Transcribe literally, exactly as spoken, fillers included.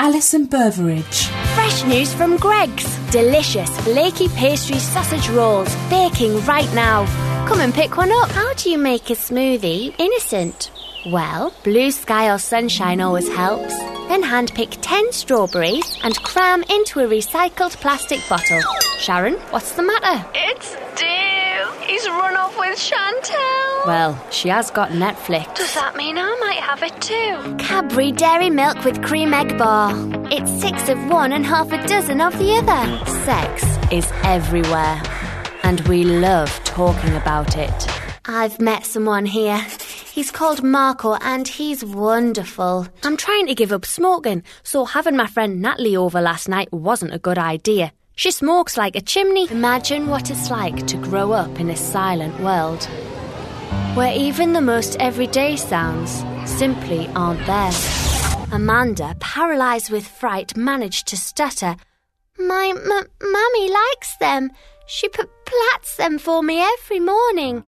Alison Burveridge. Fresh news from Greggs. Delicious flaky pastry sausage rolls, baking right now. Come and pick one up. How do you make a smoothie innocent? Well, blue sky or sunshine always helps. Then hand-pick ten strawberries and cram into a recycled plastic bottle. Sharon, what's the matter? It's Dave. He's run off with Chantel. Well, she has got Netflix. Does that mean I might have it too? Cadbury Dairy Milk with cream egg bar. It's six of one and half a dozen of the other. Sex is everywhere, and we love talking about it. I've met someone here. He's called Marco and he's wonderful. I'm trying to give up smoking, so having my friend Natalie over last night wasn't a good idea. She smokes like a chimney. Imagine what it's like to grow up in a silent world, where even the most everyday sounds simply aren't there. Amanda, paralysed with fright, managed to stutter. My m- mummy likes them. She p- plats them for me every morning.